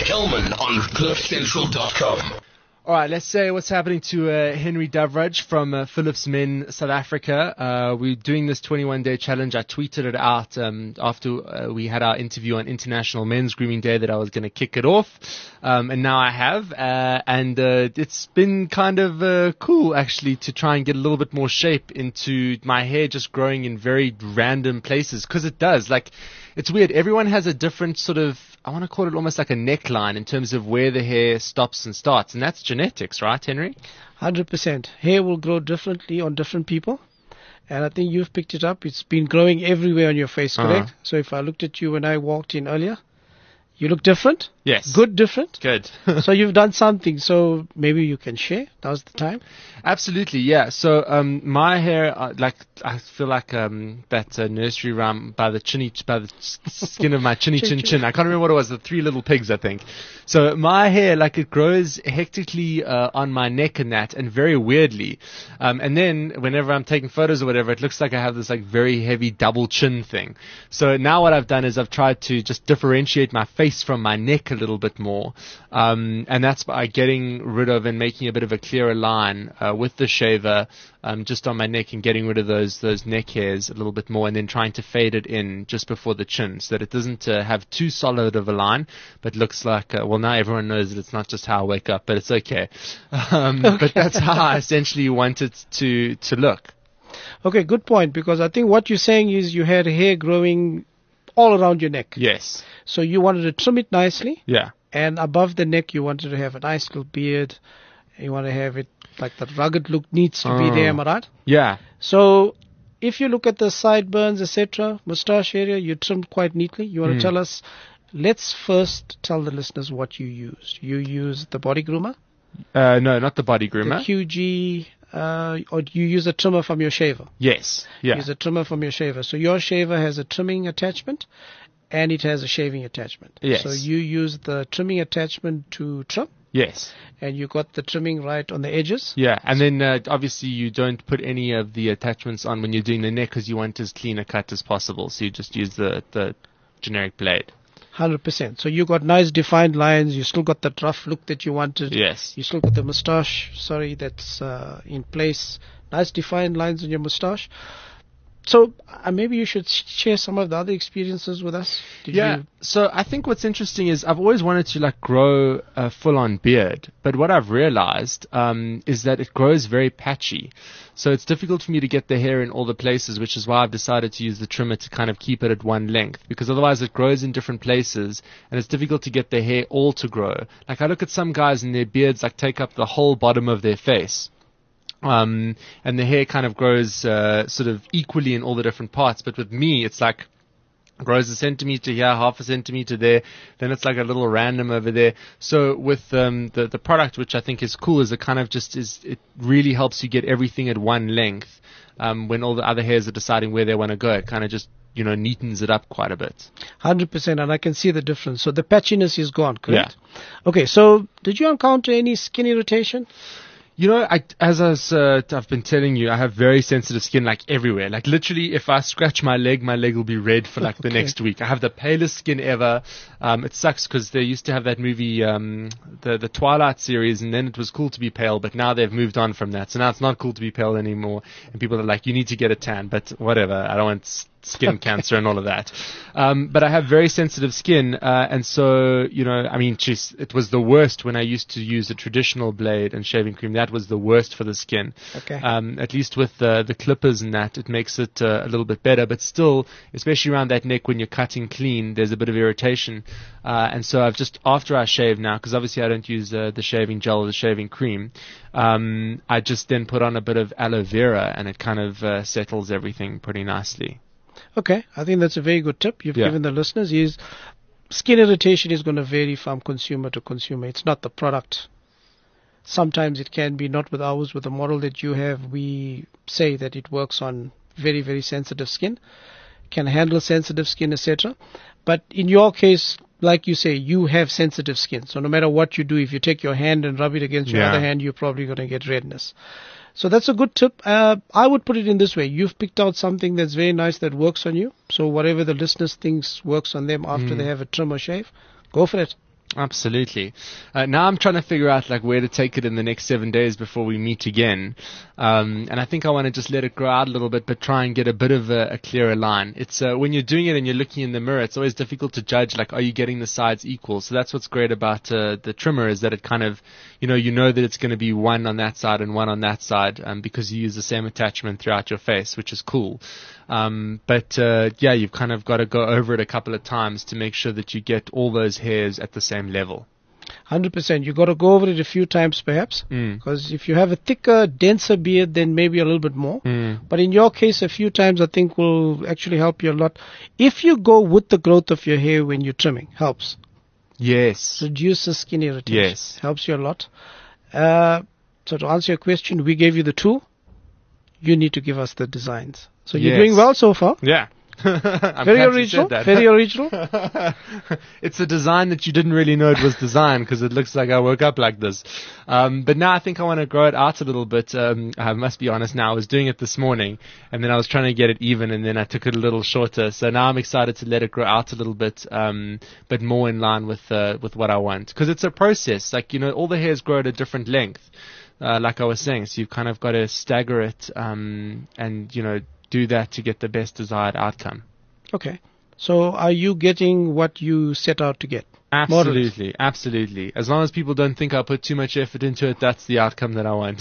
Hillman on CliffCentral.com. All right, let's say what's happening to Henry Duvraj from Philips Men South Africa. We're doing this 21-day challenge. I tweeted it out after we had our interview on International Men's Grooming Day that I was going to kick it off, and now I have. And it's been kind of cool, actually, to try and get a little bit more shape into my hair just growing in very random places, because it does. Like, it's weird. Everyone has a different sort of, I want to call it almost like a neckline in terms of where the hair stops and starts. And that's genetics, right, Henry? 100%. Hair will grow differently on different people. And I think you've picked it up. It's been growing everywhere on your face, correct? So if I looked at you when I walked in earlier, you look different. Yes. Good, different. Good. So you've done something. So maybe you can share. Now's the time. Absolutely, yeah. So my hair, I feel like that nursery rhyme by the skin of my chinny chin chin. I can't remember what it was. The three little pigs, I think. So my hair, like, it grows hectically on my neck and that, and very weirdly. And then whenever I'm taking photos or whatever, it looks like I have this like very heavy double chin thing. So now what I've done is I've tried to just differentiate my face from my neck a little bit more, and that's by getting rid of and making a bit of a clearer line with the shaver just on my neck, and getting rid of those neck hairs a little bit more, and then trying to fade it in just before the chin so that it doesn't have too solid of a line, but looks like, well, now everyone knows that it's not just how I wake up, but it's okay. But that's how I essentially want it to look. Okay, good point, because I think what you're saying is you had hair growing all around your neck. Yes. So you wanted to trim it nicely. Yeah. And above the neck, you wanted to have a nice little beard. You want to have it like that rugged look needs to be there, am I right? Yeah. So if you look at the sideburns, etc., mustache area, you trimmed quite neatly. You want to tell us, let's first tell the listeners what you used. You used the body groomer? No, not the body groomer. The QG, or you use a trimmer from your shaver? Yes. Yeah. Use a trimmer from your shaver. So your shaver has a trimming attachment, and it has a shaving attachment. Yes. So you use the trimming attachment to trim. Yes. And you got the trimming right on the edges. Yeah, and then obviously you don't put any of the attachments on when you're doing the neck because you want as clean a cut as possible. So you just use the generic blade. 100%. So you got nice defined lines. You still got that rough look that you wanted. Yes. You still got the mustache, that's in place. Nice defined lines on your mustache. So maybe you should share some of the other experiences with us. So I think what's interesting is I've always wanted to grow a full-on beard, but what I've realized is that it grows very patchy. So it's difficult for me to get the hair in all the places, which is why I've decided to use the trimmer to kind of keep it at one length, because otherwise it grows in different places and it's difficult to get the hair all to grow. Like, I look at some guys and their beards take up the whole bottom of their face. And the hair kind of grows sort of equally in all the different parts. But with me, it's like grows a centimeter here, half a centimeter there, then it's like a little random over there. So with the product, which I think is cool, is it kind of just it really helps you get everything at one length. When all the other hairs are deciding where they want to go, it kind of just neatens it up quite a bit. 100%, and I can see the difference. So the patchiness is gone, correct? Yeah. Okay, so did you encounter any skin irritation? I've been telling you, I have very sensitive skin, everywhere. Literally, if I scratch my leg will be red for the next week. I have the palest skin ever. It sucks because they used to have that movie, the Twilight series, and then it was cool to be pale, but now they've moved on from that. So now it's not cool to be pale anymore, and people are like, you need to get a tan, but whatever. I don't want skin cancer and all of that. But I have very sensitive skin, and so, it was the worst when I used to use a traditional blade and shaving cream. That was the worst for the skin. Okay. At least with the clippers and that, it makes it a little bit better, but still, especially around that neck when you're cutting clean, there's a bit of irritation. And so I've just, after I shave now, because obviously I don't use the shaving gel or the shaving cream, I just then put on a bit of aloe vera, and it kind of settles everything pretty nicely. Okay, I think that's a very good tip you've given the listeners. Is skin irritation is going to vary from consumer to consumer. It's not the product. Sometimes it can be, not with ours, with the model that you have. We say that it works on very, very sensitive skin, can handle sensitive skin, etc. But in your case, like you say, you have sensitive skin. So no matter what you do, if you take your hand and rub it against your other hand, you're probably going to get redness. So that's a good tip. I would put it in this way. You've picked out something that's very nice that works on you. So whatever the listeners thinks works on them after they have a trim or shave, go for it. Absolutely. Now I'm trying to figure out like where to take it in the next 7 days before we meet again. And I think I want to just let it grow out a little bit, but try and get a bit of a clearer line. It's when you're doing it and you're looking in the mirror, it's always difficult to judge, like, are you getting the sides equal? So that's what's great about the trimmer, is that it kind of, you know that it's going to be one on that side and one on that side, because you use the same attachment throughout your face, which is cool. But you've kind of got to go over it a couple of times to make sure that you get all those hairs at the same level. 100%. You got to go over it a few times perhaps, because if you have a thicker, denser beard, then maybe a little bit more. But in your case, a few times I think will actually help you a lot. If you go with the growth of your hair when you're trimming, helps. Yes. Reduces skin irritation. Yes. Helps you a lot. So to answer your question, we gave you the tool. You need to give us the designs. So you're doing well so far. Yeah. Very original. Very original. It's a design that you didn't really know it was designed, because it looks like I woke up like this. But now I think I want to grow it out a little bit. I must be honest now, I was doing it this morning, and then I was trying to get it even, and then I took it a little shorter. So now I'm excited to let it grow out a little bit, but more in line with what I want. Because it's a process. Like, all the hairs grow at a different length. Like I was saying, so you've kind of got to stagger it, and do that to get the best desired outcome. Okay. So are you getting what you set out to get? Absolutely. Absolutely. As long as people don't think I put too much effort into it, that's the outcome that I want.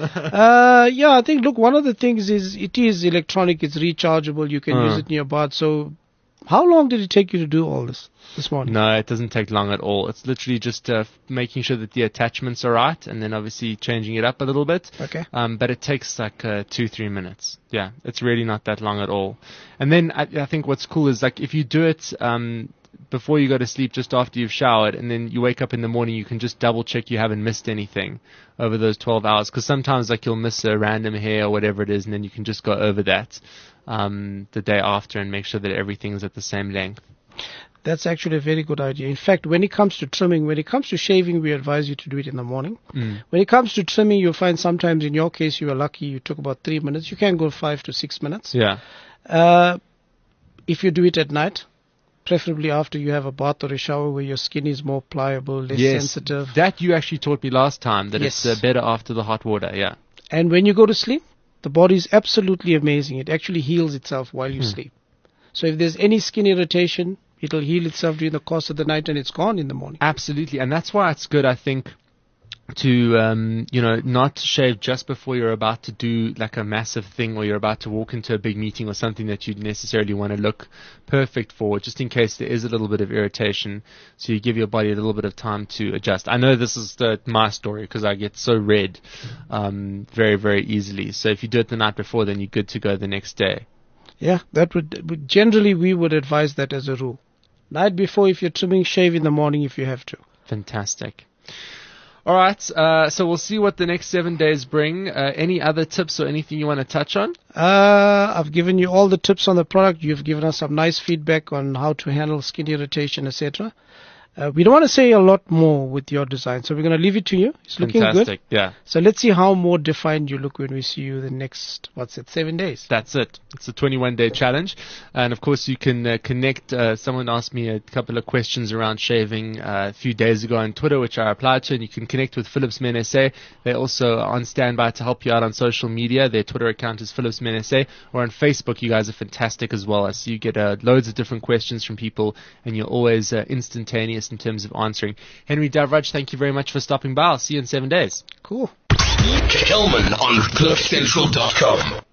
I think, look, one of the things is it is electronic, it's rechargeable, you can use it in your bath. So how long did it take you to do all this morning? No, it doesn't take long at all. It's literally just making sure that the attachments are right, and then obviously changing it up a little bit. Okay. But it takes like 2-3 minutes. Yeah, it's really not that long at all. And then I think what's cool is, like, if you do it before you go to sleep, just after you've showered, and then you wake up in the morning, you can just double check you haven't missed anything over those 12 hours. Because sometimes, like, you'll miss a random hair or whatever it is, and then you can just go over that the day after and make sure that everything's at the same length. That's actually a very good idea. In fact, when it comes to trimming, when it comes to shaving, we advise you to do it in the morning. When it comes to trimming, you'll find sometimes, in your case, you were lucky, you took about 3 minutes. You can go 5 to 6 minutes. Yeah. If you do it at night, preferably after you have a bath or a shower where your skin is more pliable, less sensitive. That you actually taught me last time, that Yes. it's better after the hot water, yeah. And when you go to sleep, the body is absolutely amazing. It actually heals itself while you sleep. So if there's any skin irritation, it'll heal itself during the course of the night, and it's gone in the morning. Absolutely, and that's why it's good, I think, to not shave just before you're about to do like a massive thing, or you're about to walk into a big meeting or something that you necessarily want to look perfect for, just in case there is a little bit of irritation, so you give your body a little bit of time to adjust. I know this is my story, because I get so red very, very easily. So if you do it the night before, then you're good to go the next day. Yeah, that would generally, we would advise that as a rule. Night before, if you're trimming, shave in the morning if you have to. Fantastic. All right, so we'll see what the next 7 days bring. Any other tips or anything you want to touch on? I've given you all the tips on the product. You've given us some nice feedback on how to handle skin irritation, etc. We don't want to say a lot more with your design, so we're going to leave it to you. It's looking Fantastic, good. yeah. So let's see how more defined you look when we see you the next, 7 days. That's it. It's a 21-day challenge. And, of course, you can connect. Someone asked me a couple of questions around shaving a few days ago on Twitter, which I replied to, and you can connect with Philips Men SA. They're also on standby to help you out on social media. Their Twitter account is Philips Men SA, or on Facebook. You guys are fantastic as well. I see you get loads of different questions from people, and you're always instantaneous in terms of answering. Henry Davraj, thank you very much for stopping by. I'll see you in 7 days. Cool. Kelman on CliffCentral.com.